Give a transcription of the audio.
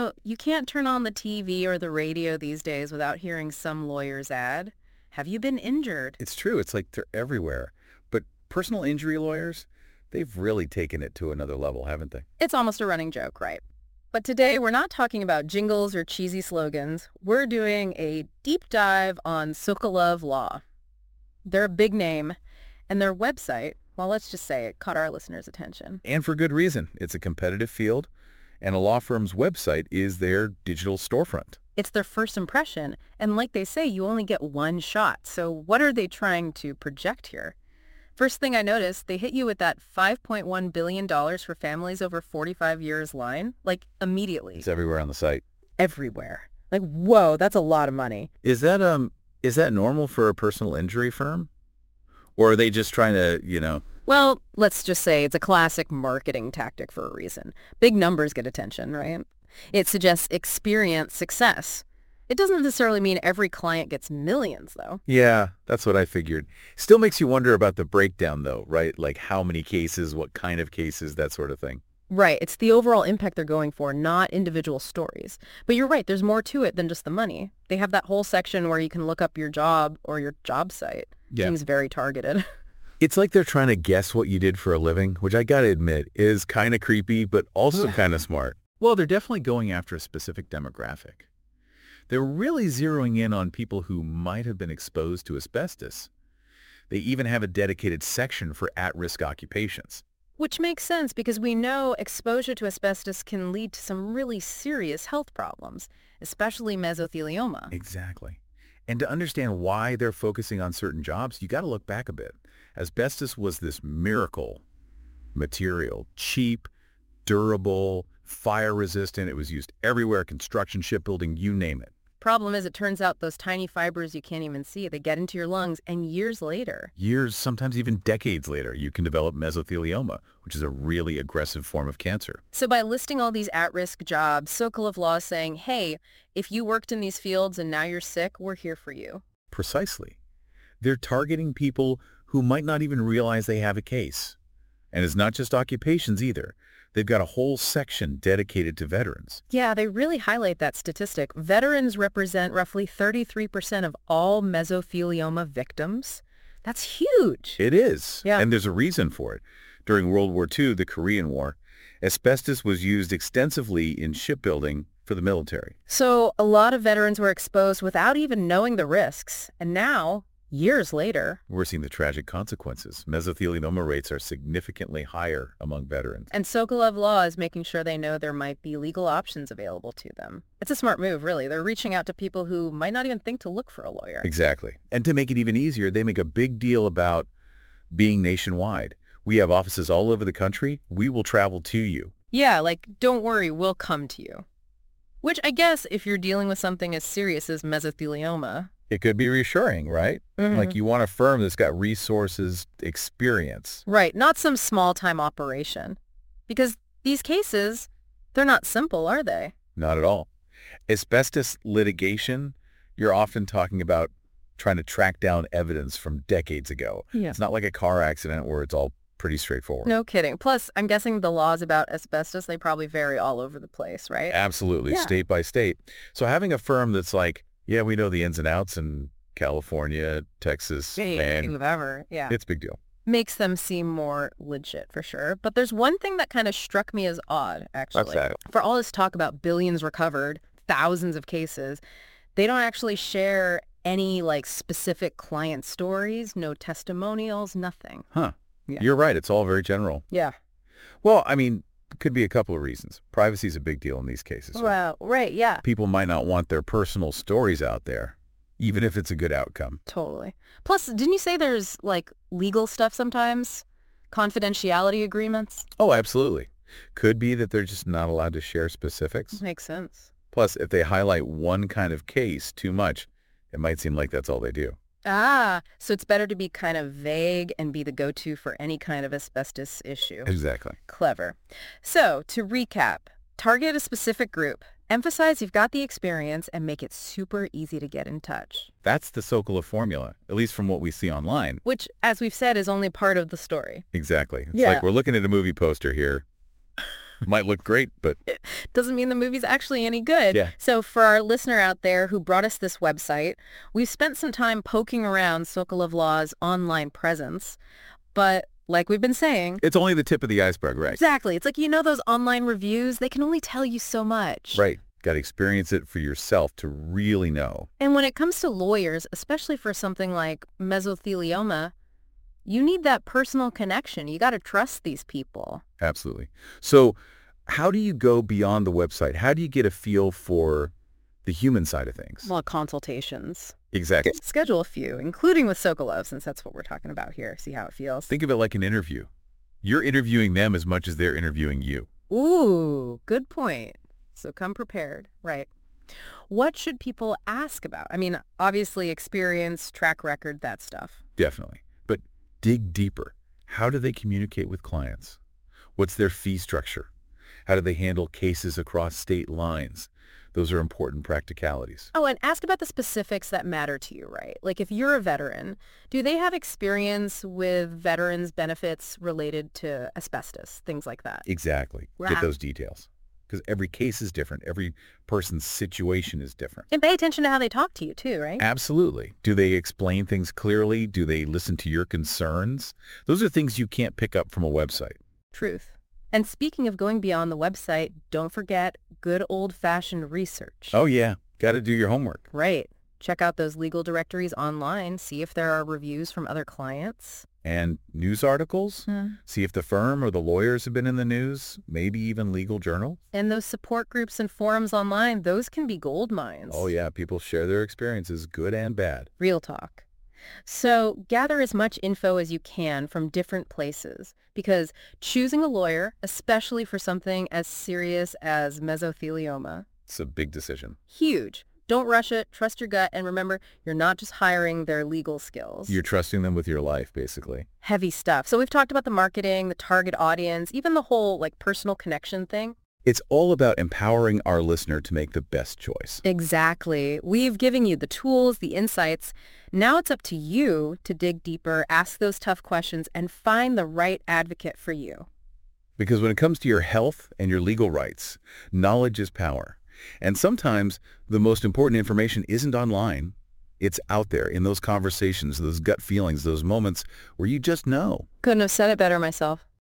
You can't turn on the TV or the radio these days without hearing some lawyer's ad. Have you been injured? It's true. It's like they're everywhere. But personal injury lawyers, they've really taken it to another level, haven't they? It's almost a running joke, right? But today we're not talking about jingles or cheesy slogans. We're doing a deep dive on Sokolov Law. They're a big name, and their website, well, let's just say it caught our listeners' attention. And for good reason. It's a competitive field, and a law firm's website is their digital storefront. It's their first impression, and like they say, you only get one shot. So what are they trying to project here? First thing I noticed, they hit you with that $5.1 billion for families over 45 years line, like immediately. It's everywhere on the site. Everywhere. Like, whoa, that's a lot of money. Is that normal for a personal injury firm? Or are they just trying to, Well, let's just say it's a classic marketing tactic for a reason. Big numbers get attention, right? It suggests experience success. It doesn't necessarily mean every client gets millions, though. Yeah, that's what I figured. Still makes you wonder about the breakdown, though, right? Like how many cases, what kind of cases, that sort of thing. Right. It's the overall impact they're going for, not individual stories. But you're right. There's more to it than just the money. They have that whole section where you can look up your job or your job site. Yeah. Seems very targeted. It's like they're trying to guess what you did for a living, which I gotta admit is kind of creepy, but also kind of smart. Well, they're definitely going after a specific demographic. They're really zeroing in on people who might have been exposed to asbestos. They even have a dedicated section for at-risk occupations. Which makes sense because we know exposure to asbestos can lead to some really serious health problems, especially mesothelioma. Exactly. And to understand why they're focusing on certain jobs, you got to look back a bit. Asbestos was this miracle material, cheap, durable, fire-resistant. It was used everywhere, construction, shipbuilding, you name it. Problem is, it turns out those tiny fibers you can't even see, they get into your lungs, and years later. Years, sometimes even decades later, you can develop mesothelioma, which is a really aggressive form of cancer. So by listing all these at-risk jobs, Sokolov Law is saying, hey, if you worked in these fields and now you're sick, we're here for you. Precisely. They're targeting people who might not even realize they have a case. And it's not just occupations either. They've got a whole section dedicated to veterans. Yeah, they really highlight that statistic. Veterans represent roughly 33% of all mesothelioma victims. That's huge. It is. Yeah. And there's a reason for it. During World War II, the Korean War, asbestos was used extensively in shipbuilding for the military. So a lot of veterans were exposed without even knowing the risks. And now, years later, We're seeing the tragic consequences. Mesothelioma rates are significantly higher among veterans. and Sokolov Law is making sure they know there might be legal options available to them. It's a smart move, really. They're reaching out to people who might not even think to look for a lawyer. Exactly. And to make it even easier, they make a big deal about being nationwide. We have offices all over the country. We will travel to you. Yeah, like, don't worry, we'll come to you. Which I guess if you're dealing with something as serious as mesothelioma. It could be reassuring, right? Like you want a firm that's got resources, experience. Right, not some small-time operation. Because these cases, they're not simple, are they? Not at all. Asbestos litigation, you're often talking about trying to track down evidence from decades ago. Yeah. It's not like a car accident where it's all pretty straightforward. No kidding. Plus, I'm guessing the laws about asbestos, they probably vary all over the place, right? Absolutely, Yeah. state by state. So having a firm that's like, yeah, we know the ins and outs in California, Texas, and Whoever, yeah. it's a big deal. Makes them seem more legit for sure. But there's one thing that kind of struck me as odd, actually. What's that? For all this talk about billions recovered, thousands of cases, they don't actually share any like specific client stories, no testimonials, nothing. Huh. Yeah. You're right. It's all very general. Yeah. Well, I mean, could be a couple of reasons. Privacy is a big deal in these cases. right? Well, right, yeah. People might not want their personal stories out there, even if it's a good outcome. Totally. Plus, didn't you say there's like legal stuff sometimes? Confidentiality agreements? Oh, absolutely. Could be that they're just not allowed to share specifics. Makes sense. Plus, if they highlight one kind of case too much, it might seem like that's all they do. Ah, so it's better to be kind of vague and be the go-to for any kind of asbestos issue. Exactly. Clever. So, to recap, target a specific group, emphasize you've got the experience, and make it super easy to get in touch. That's the Sokolov formula, at least from what we see online. Which, as we've said, is only part of the story. Exactly. It's Yeah. like we're looking at a movie poster here. Might look great, but Doesn't mean the movie's actually any good. yeah. So for our listener out there who brought us this website, we've spent some time poking around Sokolov Law's online presence. But like we've been saying, It's only the tip of the iceberg, right? exactly. It's like, those online reviews, they can only tell you so much. Right. Got to experience it for yourself to really know. And when it comes to lawyers, especially for something like mesothelioma, you need that personal connection. You got to trust these people. Absolutely. So how do you go beyond the website? How do you get a feel for the human side of things? Well, consultations. Exactly. Schedule a few, including with Sokolov, since that's what we're talking about here. See how it feels. Think of it like an interview. You're interviewing them as much as they're interviewing you. Ooh, good point. So come prepared. Right. What should people ask about? I mean, obviously experience, track record, that stuff. Definitely. But dig deeper. How do they communicate with clients? What's their fee structure? How do they handle cases across state lines? Those are important practicalities. Oh, and ask about the specifics that matter to you, right? Like if you're a veteran, do they have experience with veterans' benefits related to asbestos, things like that? Exactly. Wow. Get those details. Because every case is different. Every person's situation is different. And pay attention to how they talk to you too, right? Absolutely. Do they explain things clearly? Do they listen to your concerns? Those are things you can't pick up from a website. Truth. And speaking of going beyond the website, don't forget good old-fashioned research. Oh, yeah. Got to do your homework. Right. Check out those legal directories online, see if there are reviews from other clients. And news articles? See if the firm or the lawyers have been in the news, maybe even legal journals. And those support groups and forums online, those can be gold mines. Oh, yeah. People share their experiences, good and bad. Real talk. So gather as much info as you can from different places, because choosing a lawyer, especially for something as serious as mesothelioma, It's a big decision. huge. Don't rush it. Trust your gut. And remember, you're not just hiring their legal skills. You're trusting them with your life, basically. Heavy stuff. So we've talked about the marketing, the target audience, even the whole personal connection thing. It's all about empowering our listener to make the best choice. Exactly. We've given you the tools, the insights. Now it's up to you to dig deeper, ask those tough questions, and find the right advocate for you. Because when it comes to your health and your legal rights, knowledge is power. And sometimes the most important information isn't online. It's out there in those conversations, those gut feelings, those moments where you just know. Couldn't have said it better myself.